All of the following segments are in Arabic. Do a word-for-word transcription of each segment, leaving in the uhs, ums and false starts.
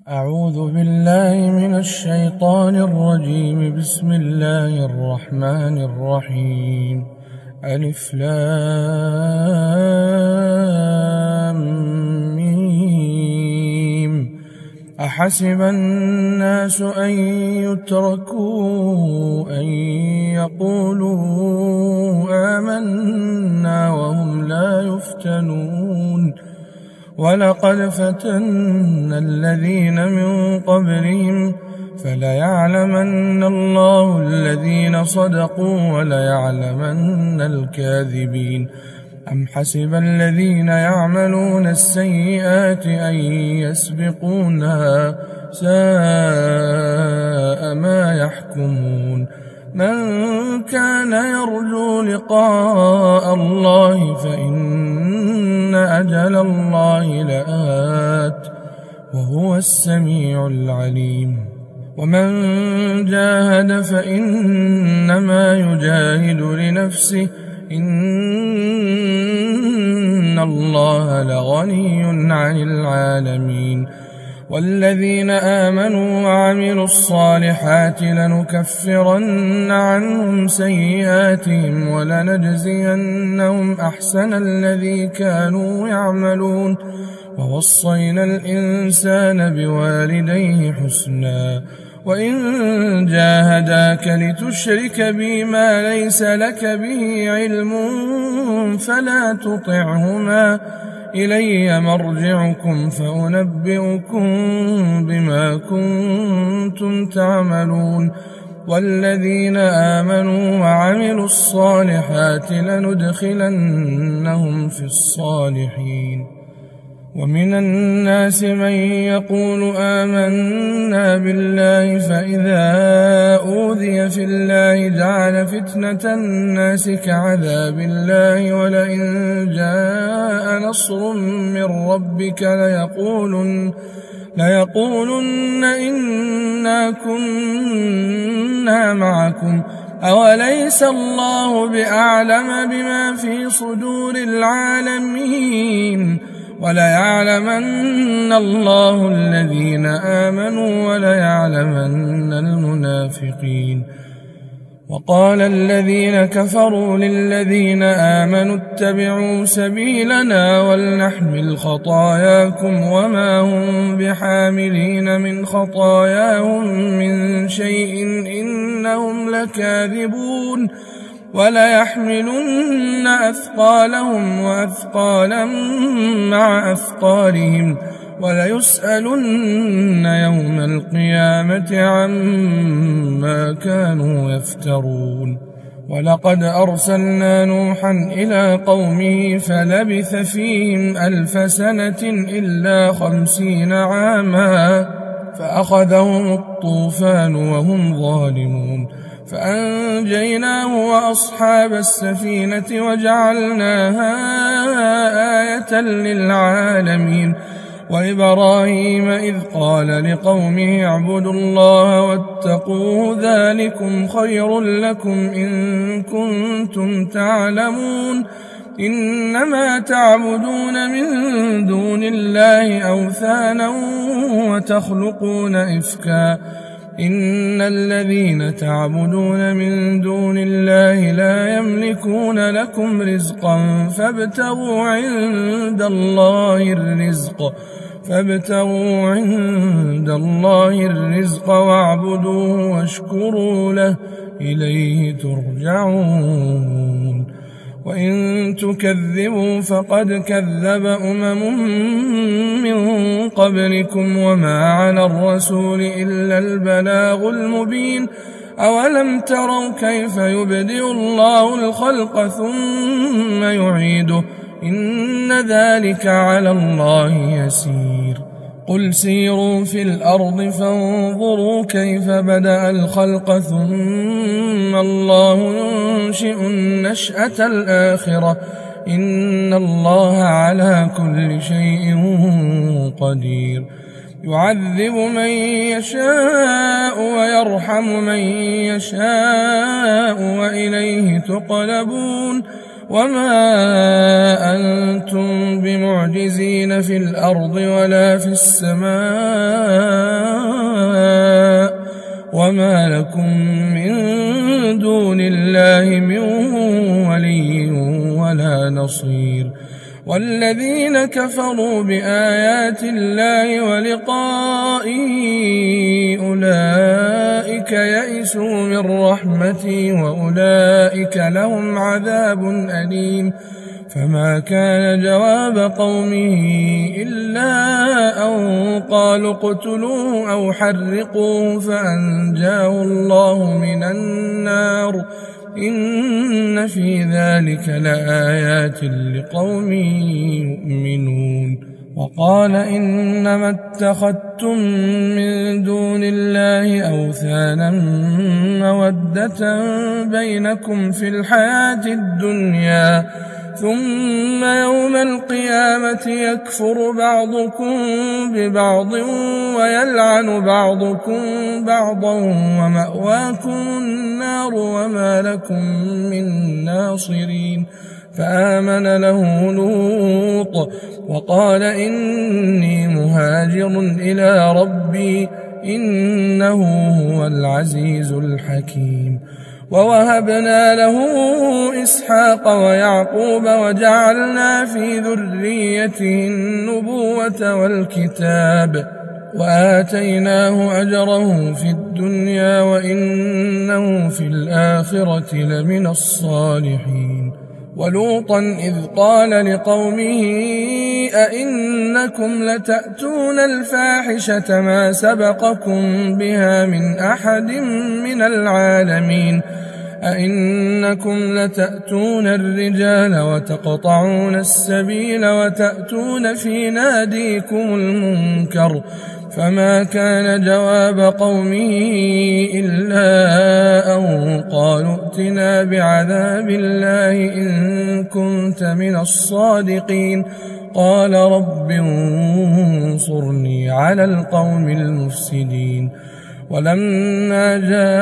أعوذ بالله من الشيطان الرجيم. بسم الله الرحمن الرحيم. ألف لام ميم. أحسب الناس أن يتركوا أن يقولوا آمنا وهم لا يفتنون. ولقد فتنا الذين من قبلهم فليعلمن الله الذين صدقوا وليعلمن الكاذبين. أم حسب الذين يعملون السيئات أن يسبقونا ساء ما يحكمون. من كان يرجو لقاء الله فإن أجل الله لآت وهو السميع العليم. ومن جاهد فإنما يجاهد لنفسه إن الله لغني عن العالمين. والذين آمنوا وعملوا الصالحات لنكفرن عنهم سيئاتهم ولنجزينهم أحسن الذي كانوا يعملون. ووصينا الإنسان بوالديه حسنا وإن جاهداك لتشرك بي ما ليس لك به علم فلا تطعهما إلي مرجعكم فأنبئكم بما كنتم تعملون. والذين آمنوا وعملوا الصالحات لندخلنهم في الصالحين. ومن الناس من يقول آمنا بالله فإذا أوذي في الله جعل فتنة الناس كعذاب الله ولئن جاء نصر من ربك ليقولن, ليقولن إنا كنا معكم أوليس الله بأعلم بما في صدور العالمين. وليعلمن الله الذين آمنوا وليعلمن المنافقين. وقال الذين كفروا للذين آمنوا اتبعوا سبيلنا ولنحمل خطاياكم وما هم بحاملين من خطاياهم من شيء إنهم لكاذبون. وليحملن أثقالهم وأثقالا مع أثقالهم وليسألن يوم القيامة عما كانوا يفترون. ولقد أرسلنا نوحا إلى قومه فلبث فيهم ألف سنة إلا خمسين عاما فأخذهم الطوفان وهم ظالمون فأنجيناه وأصحاب السفينة وجعلناها آية للعالمين. وإبراهيم إذ قال لقومه اعبدوا الله واتقوه ذلكم خير لكم إن كنتم تعلمون. إنما تعبدون من دون الله أوثانا وتخلقون إفكا إن الذين تعبدون من دون الله لا يملكون لكم رزقا فابتغوا عند الله الرزق فابتغوا عند الله الرزق واعبدوه واشكروا له إليه ترجعون. وإن تكذبوا فقد كذب أمم من قبلكم وما على الرسول إلا البلاغ المبين. أولم تروا كيف يبدئ الله الخلق ثم يعيده إن ذلك على الله يسير. قل سيروا في الأرض فانظروا كيف بدأ الخلق ثم الله ينشئ النشأة الآخرة إن الله على كل شيء قدير. يعذب من يشاء ويرحم من يشاء وإليه تقلبون. وما أنتم بمعجزين في الأرض ولا في السماء وما لكم من دون الله من ولي ولا نصير. والذين كفروا بآيات الله ولقائه أولئك يئسوا من رحمتي وأولئك لهم عذاب أليم. فما كان جواب قومه إلا أن قالوا اقتلوه أو حرقوه فأنجاه الله من النار. إن في ذلك لآيات لقوم يؤمنون. وقال إنما اتخذتم من دون الله أوثانا مودة بينكم في الحياة الدنيا ثم يوم القيامة يكفر بعضكم ببعض ويلعن بعضكم بعضا ومأواكم النار وما لكم من ناصرين. فآمن له لوط وقال إني مهاجر إلى ربي إنه هو العزيز الحكيم. ووهبنا له إسحاق ويعقوب وجعلنا في ذريته النبوة والكتاب وآتيناه أجره في الدنيا وإنه في الآخرة لمن الصالحين. ولوطا إذ قال لقومه أئنكم لتأتون الفاحشة ما سبقكم بها من أحد من العالمين أئنكم لتأتون الرجال وتقطعون السبيل وتأتون في ناديكم المنكر. فما كان جواب قومه إلا أن قالوا ائتنا بعذاب الله إن كنت من الصادقين. قال رب انصرني على القوم المفسدين. ولما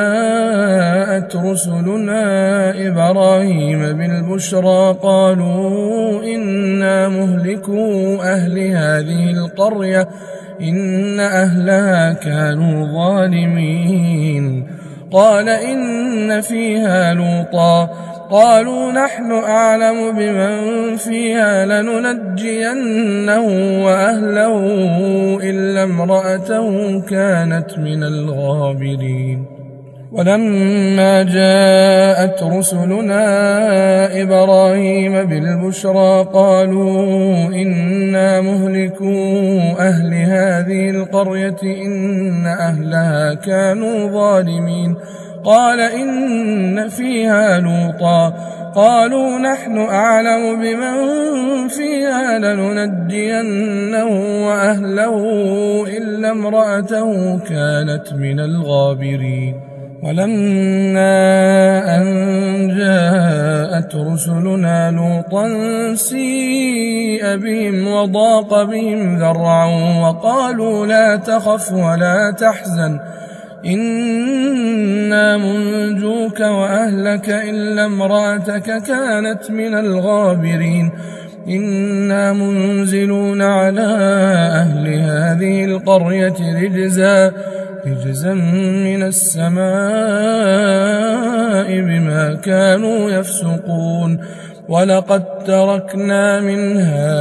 جاءت رسلنا إبراهيم بالبشرى قالوا إنا مهلكو أهل هذه القرية إن أهلها كانوا ظالمين. قال إن فيها لوطا قالوا نحن أعلم بمن فيها لننجينه وأهله إلا امرأته كانت من الغابرين. ولما جاءت رسلنا إبراهيم بالبشرى قالوا إنا مهلكو أهل هذه القرية إن أهلها كانوا ظالمين. قال إن فيها لوطا قالوا نحن أعلم بمن فيها لننجينه وأهله إلا امرأته كانت من الغابرين. ولما أن جاءت رسلنا لوطا سيء بهم وضاق بهم ذرعا وقالوا لا تخف ولا تحزن إنا منجوك وأهلك إلا امرأتك كانت من الغابرين. إنا منزلون على أهل هذه القرية رجزا رجزا من السماء بما كانوا يفسقون. ولقد تركنا منها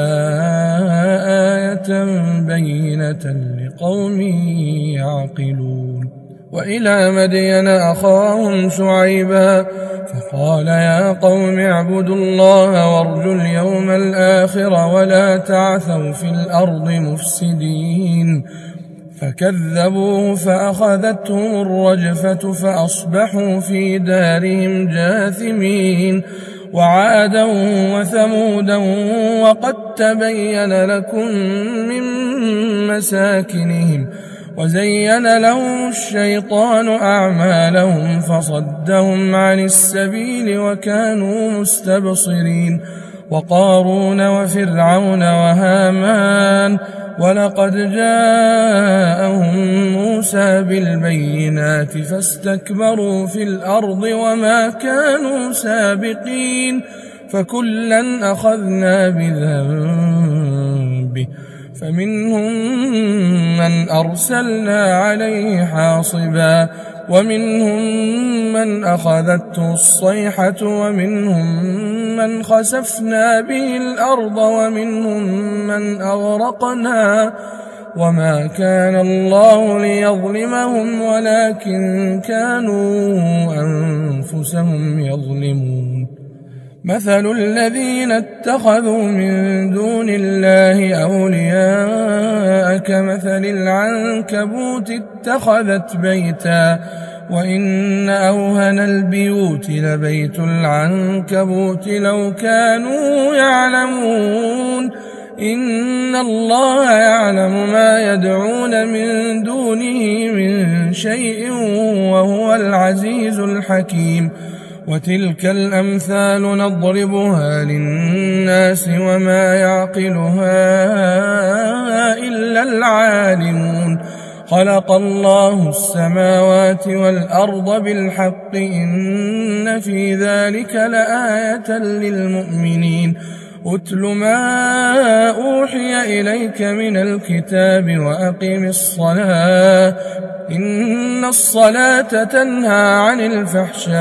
آية بينة لقوم يعقلون. وإلى مدين أخاهم شعيبا فقال يا قوم اعبدوا الله وارجوا اليوم الآخر ولا تعثوا في الأرض مفسدين. فكذبوه فأخذتهم الرجفة فأصبحوا في دارهم جاثمين. وعادا وثمودا وقد تبين لكم من مساكنهم وزين لهم الشيطان أعمالهم فصدهم عن السبيل وكانوا مستبصرين. وقارون وفرعون وهامان ولقد جاءهم موسى بالبينات فاستكبروا في الأرض وما كانوا سابقين. فكلا أخذنا بذنبه فمنهم من أرسلنا عليه حاصبا ومنهم من أخذته الصيحة ومنهم من خسفنا به الأرض ومنهم من أغرقنا وما كان الله ليظلمهم ولكن كانوا أنفسهم يظلمون. مثل الذين اتخذوا من دون الله أولياء كمثل العنكبوت اتخذت بيتا وإن أوهن البيوت لبيت العنكبوت لو كانوا يعلمون. إن الله يعلم ما يدعون من دونه من شيء وهو العزيز الحكيم. وتلك الأمثال نضربها للناس وما يعقلها إلا العالمون. خلق الله السماوات والأرض بالحق إن في ذلك لآية للمؤمنين. أتل ما أوحي إليك من الكتاب وأقم الصلاة إن الصلاة تنهى عن الفحشاء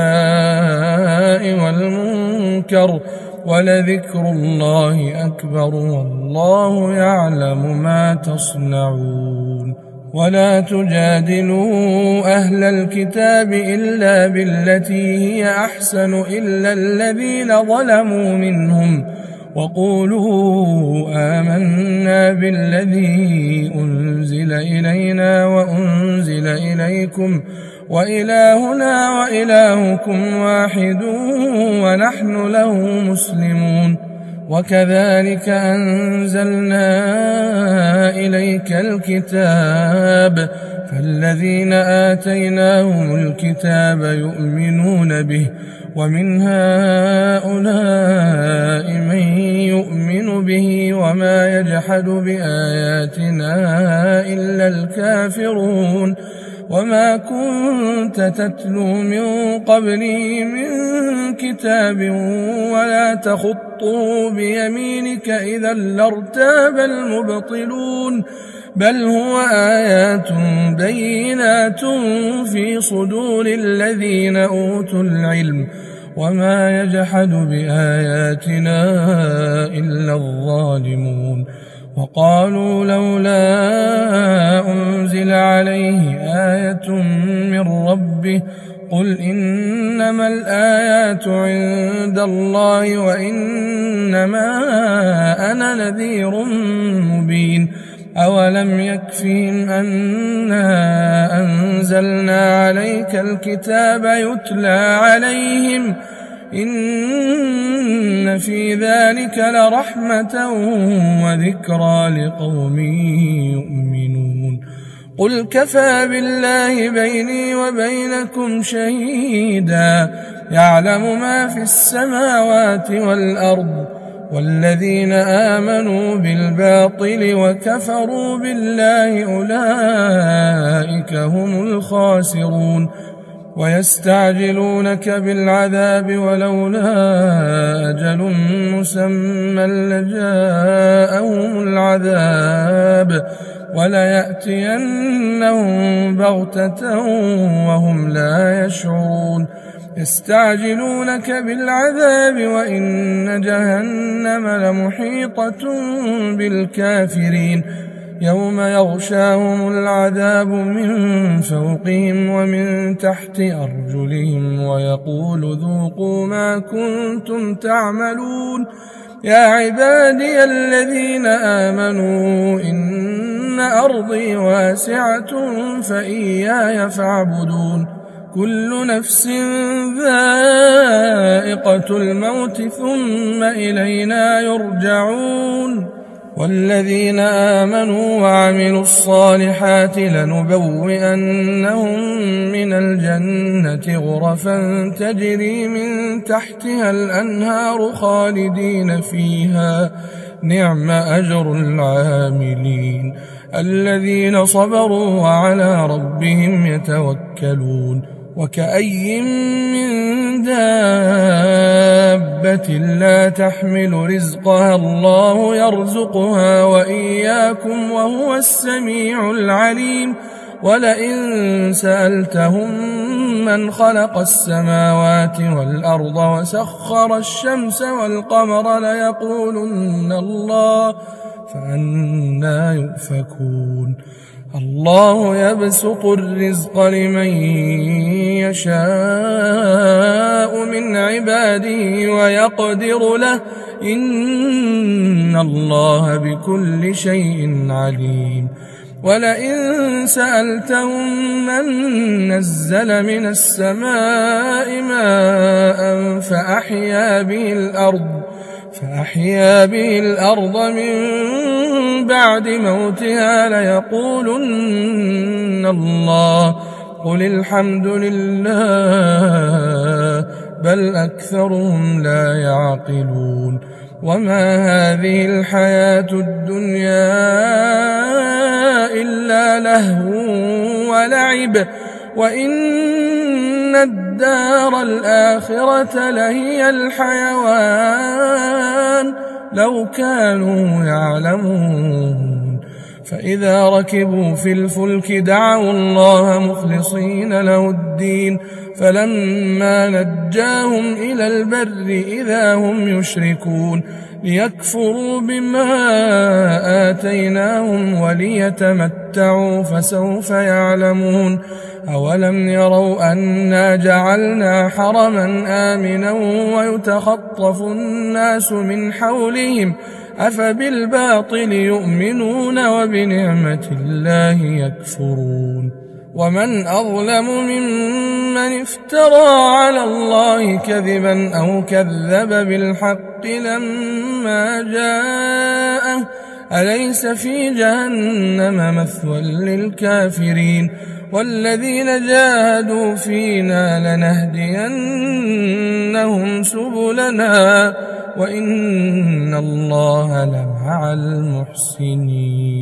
والمنكر ولذكر الله أكبر والله يعلم ما تصنعون. ولا تجادلوا أهل الكتاب إلا بالتي هي أحسن إلا الذين ظلموا منهم وقولوا آمنا بالذي أنزل إلينا وأنزل إليكم وإلهنا وإلهكم واحد ونحن له مسلمون. وكذلك أنزلنا إليك الكتاب فالذين آتيناهم الكتاب يؤمنون به ومن هؤلاء من يؤمن به وما يجحد بآياتنا إلا الكافرون. وما كنت تتلو من قبله من كتاب ولا تخطه بيمينك إذا لارتاب المبطلون بل هو آيات بينات في صدور الذين أوتوا العلم وما يجحد بآياتنا إلا الظالمون. وقالوا لولا أنزل عليه آية من ربه قل إنما الآيات عند الله وإنما أنا نذير مبين. أولم يكفهم أنا أنزلنا عليك الكتاب يتلى عليهم إن في ذلك لرحمة وذكرى لقوم يؤمنون. قل كفى بالله بيني وبينكم شهيدا يعلم ما في السماوات والأرض والذين آمنوا بالباطل وكفروا بالله أولئك هم الخاسرون. ويستعجلونك بالعذاب ولولا أجل مسمى لجاءهم العذاب وليأتينهم بغتة وهم لا يشعرون. يستعجلونك بالعذاب وإن جهنم لمحيطة بالكافرين يوم يغشاهم العذاب من فوقهم ومن تحت أرجلهم ويقول ذوقوا ما كنتم تعملون. يا عبادي الذين آمنوا إن أرضي واسعة فإياي فاعبدون. كل نفس ذائقة الموت ثم إلينا يرجعون. والذين آمنوا وعملوا الصالحات لنبوئنهم من الجنة غرفا تجري من تحتها الأنهار خالدين فيها نعم أجر العاملين الذين صبروا وعلى ربهم يتوكلون. وكأي من دابة لا تحمل رزقها الله يرزقها وإياكم وهو السميع العليم. ولئن سألتهم من خلق السماوات والأرض وسخر الشمس والقمر ليقولن الله فأنى يؤفكون. الله يبسط الرزق لمن يشاء من عباده ويقدر له إن الله بكل شيء عليم. ولئن سألتهم من نزل من السماء ماء فأحيا به الأرض فأحيا به الأرض من بعد موتها ليقولن الله قل الحمد لله بل أكثرهم لا يعقلون. وما هذه الحياة الدنيا إلا لهو ولعب وإن الدار الآخرة لهي الحيوان لو كانوا يعلمون. فإذا ركبوا في الفلك دعوا الله مخلصين له الدين فلما نجاهم إلى البر إذا هم يشركون ليكفروا بما آتيناهم وليتمتعوا فسوف يعلمون. أولم يروا أنا جعلنا حرما آمنا ويتخطف الناس من حولهم أفبالباطل يؤمنون وبنعمة الله يكفرون. ومن أظلم ممن افترى على الله كذبا أو كذب بالحق لما جاءه أليس في جهنم مثوى للكافرين. والذين جاهدوا فينا لنهدينهم سبلنا وإن الله لمع المحسنين.